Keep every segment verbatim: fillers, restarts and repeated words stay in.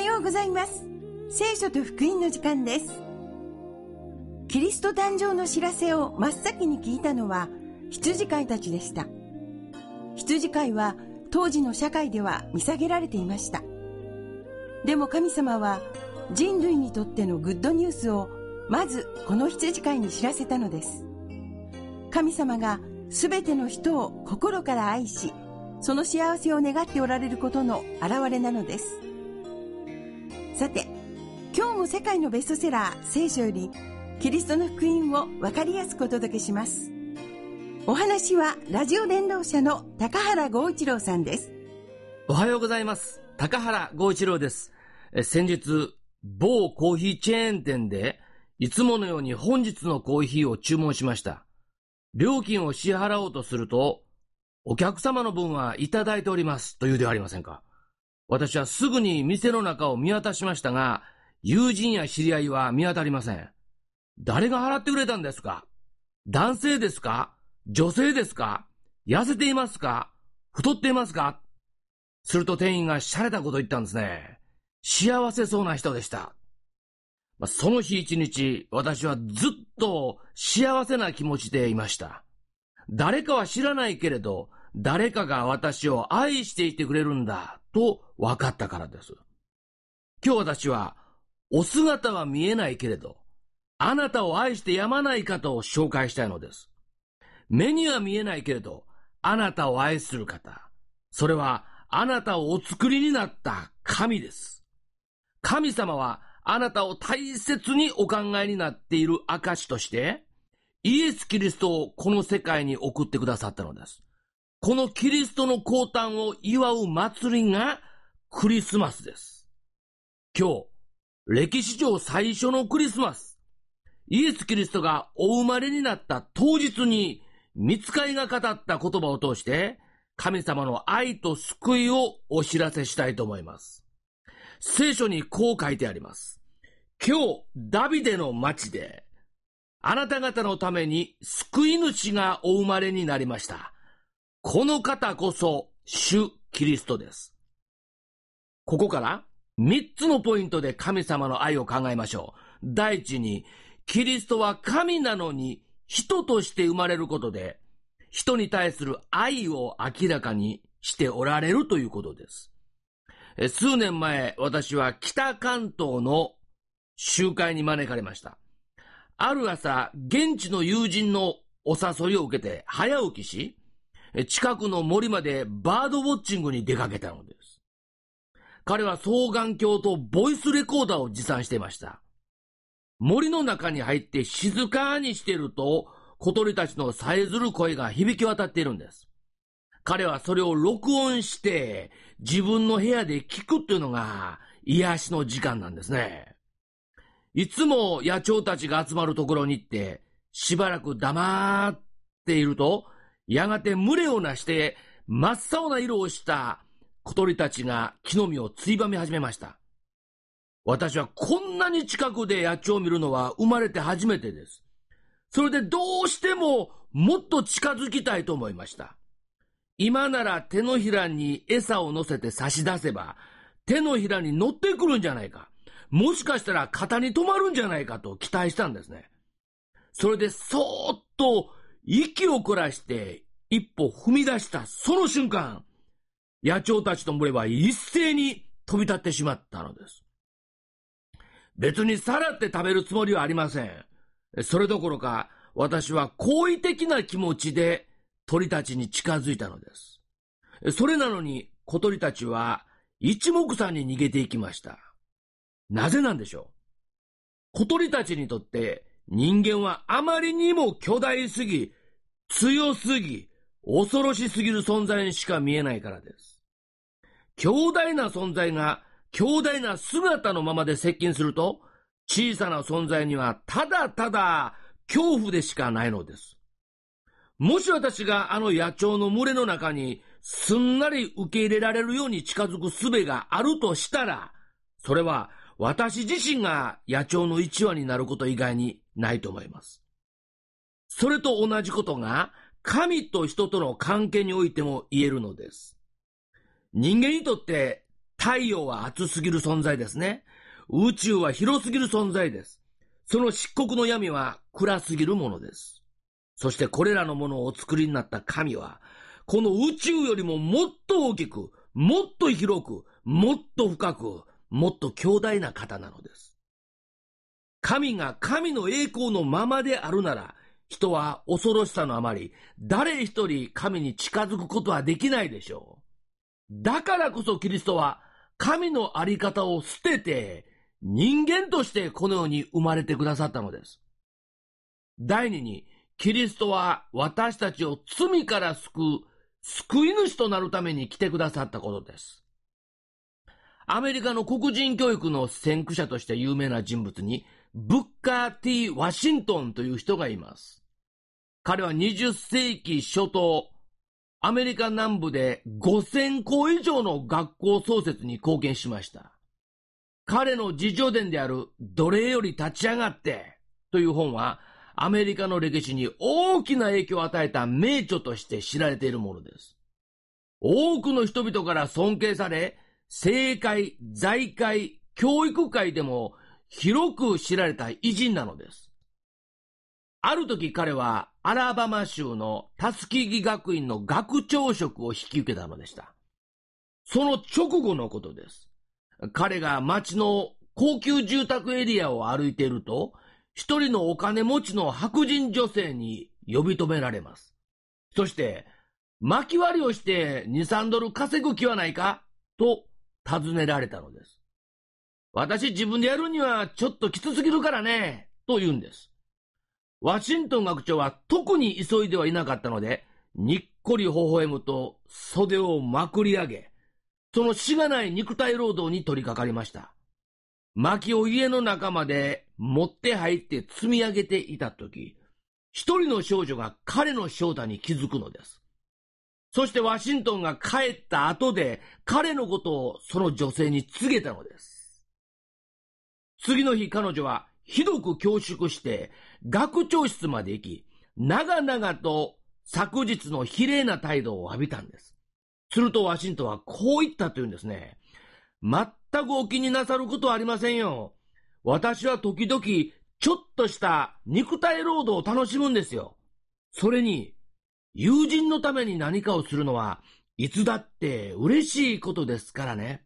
ようございます。聖書と福音の時間です。キリスト誕生の知らせを真っ先に聞いたのは羊飼いたちでした。羊飼いは当時の社会では見下げられていました。でも神様は人類にとってのグッドニュースをまずこの羊飼いに知らせたのです。神様がすべての人を心から愛し、その幸せを願っておられることの表れなのです。さて、今日も世界のベストセラー聖書よりキリストの福音を分かりやすくお届けします。お話はラジオ伝道者の高原剛一郎さんです。 おはようございます。高原剛一郎です。え先日某コーヒーチェーン店でいつものように本日のコーヒーを注文しました。料金を支払おうとすると、お客様の分はいただいておりますというではありませんか。私はすぐに店の中を見渡しましたが、友人や知り合いは見当たりません。誰が払ってくれたんですか？男性ですか？女性ですか？痩せていますか？太っていますか？すると店員が洒落たことを言ったんですね。幸せそうな人でした。その日一日、私はずっと幸せな気持ちでいました。誰かは知らないけれど、誰かが私を愛していてくれるんだと分かったからです。今日私はお姿は見えないけれど、あなたを愛してやまない方を紹介したいのです。目には見えないけれど、あなたを愛する方、それはあなたをお作りになった神です。神様はあなたを大切にお考えになっている証として、イエス・キリストをこの世界に送ってくださったのです。このキリストの降誕を祝う祭りがクリスマスです。今日、歴史上最初のクリスマス。イエス・キリストがお生まれになった当日に、御使いが語った言葉を通して、神様の愛と救いをお知らせしたいと思います。聖書にこう書いてあります。今日、ダビデの町で、あなた方のために救い主がお生まれになりました。この方こそ主キリストです。ここからみっつのポイントで神様の愛を考えましょう。第一に、キリストは神なのに人として生まれることで、人に対する愛を明らかにしておられるということです。数年前、私は北関東の集会に招かれました。ある朝、現地の友人のお誘いを受けて早起きし、近くの森までバードウォッチングに出かけたのです。彼は双眼鏡とボイスレコーダーを持参していました。森の中に入って静かにしていると、小鳥たちのさえずる声が響き渡っているんです。彼はそれを録音して自分の部屋で聞くっていうのが癒しの時間なんですね。いつも野鳥たちが集まるところに行って、しばらく黙っていると、やがて群れをなして真っ青な色をした小鳥たちが木の実をついばみ始めました。私はこんなに近くで野鳥を見るのは生まれて初めてです。それでどうしてももっと近づきたいと思いました。今なら手のひらに餌を乗せて差し出せば、手のひらに乗ってくるんじゃないか。もしかしたら肩に止まるんじゃないかと期待したんですね。それでそーっと息を凝らして一歩踏み出したその瞬間、野鳥たちの群れは一斉に飛び立ってしまったのです。別にさらって食べるつもりはありません。それどころか私は好意的な気持ちで鳥たちに近づいたのです。それなのに小鳥たちは一目散に逃げていきました。なぜなんでしょう。小鳥たちにとって人間はあまりにも巨大すぎ、強すぎ、恐ろしすぎる存在にしか見えないからです。強大な存在が強大な姿のままで接近すると、小さな存在にはただただ恐怖でしかないのです。もし私があの野鳥の群れの中にすんなり受け入れられるように近づく術があるとしたら、それは私自身が野鳥の一羽になること以外にないと思います。それと同じことが神と人との関係においても言えるのです。人間にとって太陽は熱すぎる存在ですね。宇宙は広すぎる存在です。その漆黒の闇は暗すぎるものです。そしてこれらのものをお作りになった神は、この宇宙よりももっと大きく、もっと広く、もっと深く、もっと強大な方なのです。神が神の栄光のままであるなら、人は恐ろしさのあまり、誰一人神に近づくことはできないでしょう。だからこそキリストは、神のあり方を捨てて、人間としてこの世に生まれてくださったのです。第二に、キリストは私たちを罪から救う、救い主となるために来てくださったことです。アメリカの黒人教育の先駆者として有名な人物に、ブッカー・ティー・ワシントンという人がいます。彼はにじゅっせいき初頭、アメリカ南部でごせんこ以上の学校創設に貢献しました。彼の自叙伝である奴隷より立ち上がってという本は、アメリカの歴史に大きな影響を与えた名著として知られているものです。多くの人々から尊敬され、政界、財界、教育界でも広く知られた偉人なのです。ある時彼はアラバマ州のタスキーギ学院の学長職を引き受けたのでした。その直後のことです。彼が町の高級住宅エリアを歩いていると、一人のお金持ちの白人女性に呼び止められます。そして、薪割りをしてに、さんドル稼ぐ気はないかと尋ねられたのです。私自分でやるにはちょっときつすぎるからね、と言うんです。ワシントン学長は特に急いではいなかったので、にっこり微笑むと袖をまくり上げ、そのしがない肉体労働に取り掛かりました。薪を家の中まで持って入って積み上げていたとき、一人の少女が彼の正体に気づくのです。そしてワシントンが帰った後で彼のことをその女性に告げたのです。次の日彼女はひどく恐縮して学長室まで行き、長々と昨日の非礼な態度を浴びたんです。するとワシントンはこう言ったというんですね。全くお気になさることはありませんよ。私は時々ちょっとした肉体労働を楽しむんですよ。それに友人のために何かをするのはいつだって嬉しいことですからね。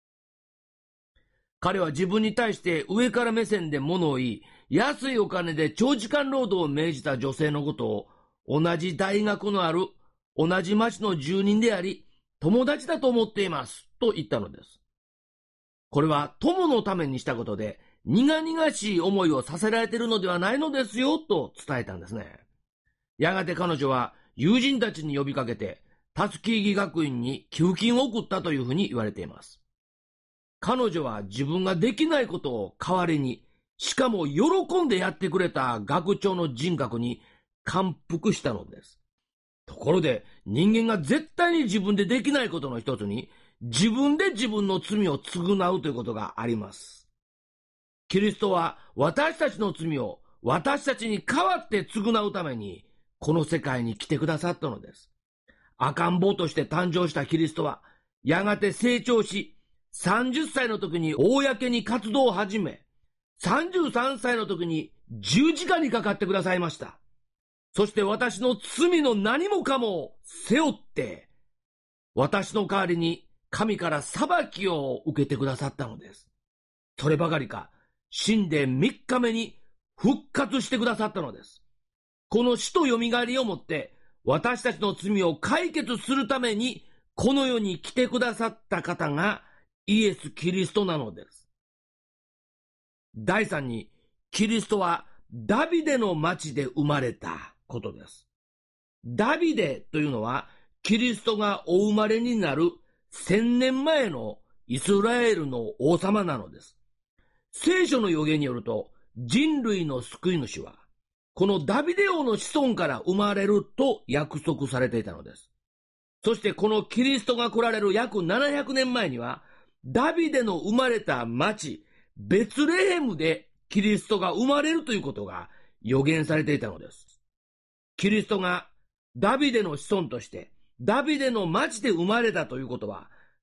彼は自分に対して上から目線で物を言い、安いお金で長時間労働を命じた女性のことを同じ大学のある同じ町の住人であり友達だと思っていますと言ったのです。これは友のためにしたことで苦々しい思いをさせられているのではないのですよと伝えたんですね。やがて彼女は友人たちに呼びかけてタスキーギ学院に給付金を送ったというふうに言われています。彼女は自分ができないことを代わりに、しかも喜んでやってくれた学長の人格に感服したのです。ところで人間が絶対に自分でできないことの一つに、自分で自分の罪を償うということがあります。キリストは私たちの罪を私たちに代わって償うためにこの世界に来てくださったのです。赤ん坊として誕生したキリストはやがて成長し、さんじゅっさいの時に公に活動を始め、さんじゅうさんさいの時に十字架にかかってくださいました。そして私の罪の何もかも背負って、私の代わりに神から裁きを受けてくださったのです。そればかりか、死んでみっかめに復活してくださったのです。この死とよみがえりをもって、私たちの罪を解決するために、この世に来てくださった方がイエス・キリストなのです。だいさんに、キリストはダビデの町で生まれたことです。ダビデというのは、キリストがお生まれになる千年前のイスラエルの王様なのです。聖書の予言によると、人類の救い主は、このダビデ王の子孫から生まれると約束されていたのです。そしてこのキリストが来られる約ななひゃくねんまえには、ダビデの生まれた町、ベツレヘムでキリストが生まれるということが予言されていたのです。キリストがダビデの子孫として、ダビデの町で生まれたということは、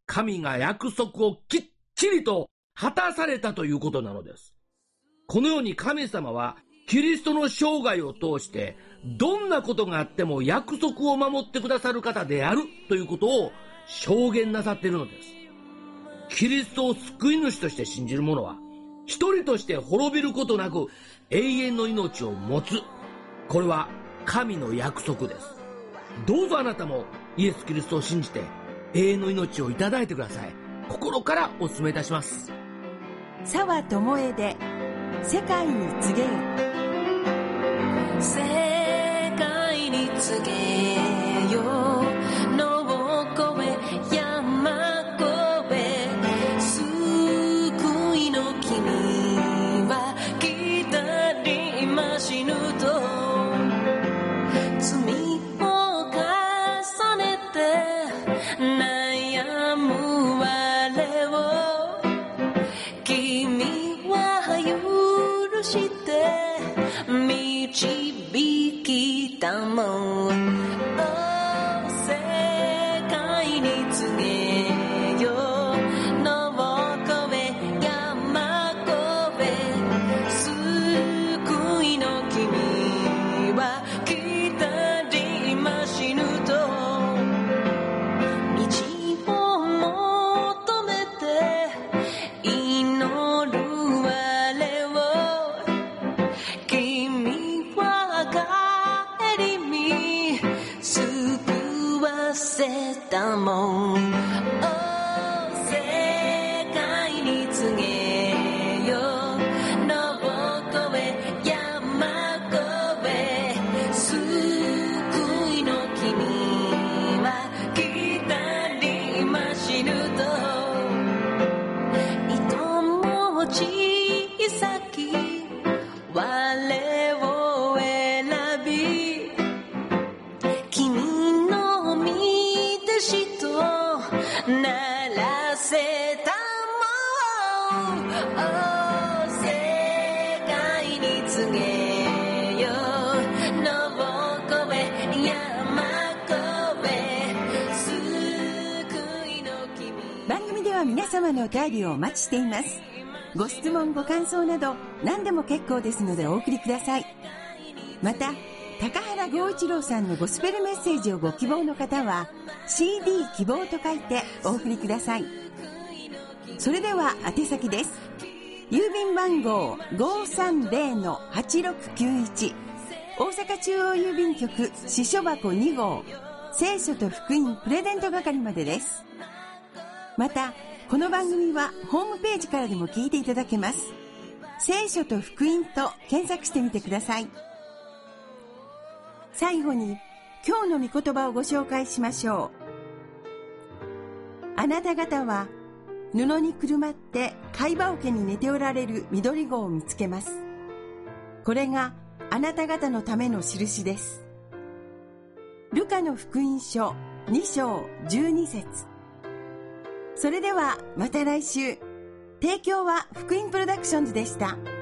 神が約束をきっちりと果たされたということなのです。このように神様はキリストの生涯を通してどんなことがあっても約束を守ってくださる方であるということを証言なさっているのです。キリストを救い主として信じる者は一人として滅びることなく永遠の命を持つ。これは神の約束です。どうぞあなたもイエス・キリストを信じて永遠の命をいただいてください。心からお勧めいたします。 沢智恵で世界に告げよ。 世界に告げよ。野を越え山越え、救いの君は来たりましぬと、罪を重ねて悩む我を君は許して導きたもん。世界に告げよ。野を越え山越え、救いの君は来たりましぬと、道を求めて祈る我を君は帰りに救わせたもん。世界に告げよ。野を越え山越え、救いの君は来たりましぬと、糸も小さき我を選び、君の御弟子とならせたもん。世界に告げよ。野を越え山越え、救いの君。 番組では皆様のお便りをお待ちしています。ご質問ご感想など何でも結構ですのでお送りください。また高原剛一郎さんのゴスペルメッセージをご希望の方は シーディー 希望と書いてお送りください。それでは宛先です。郵便番号 ごーさんぜろのはちろくきゅういち、 大阪中央郵便局支所箱に号、聖書と福音プレゼント係までです。またこの番組はホームページからでも聞いていただけます。聖書と福音と検索してみてください。最後に今日の御言葉をご紹介しましょう。あなた方は布にくるまって貝羽桶に寝ておられる緑子を見つけます。これがあなた方のための印です。ルカの福音書に章じゅうに節。それではまた来週。提供は福音プロダクションズでした。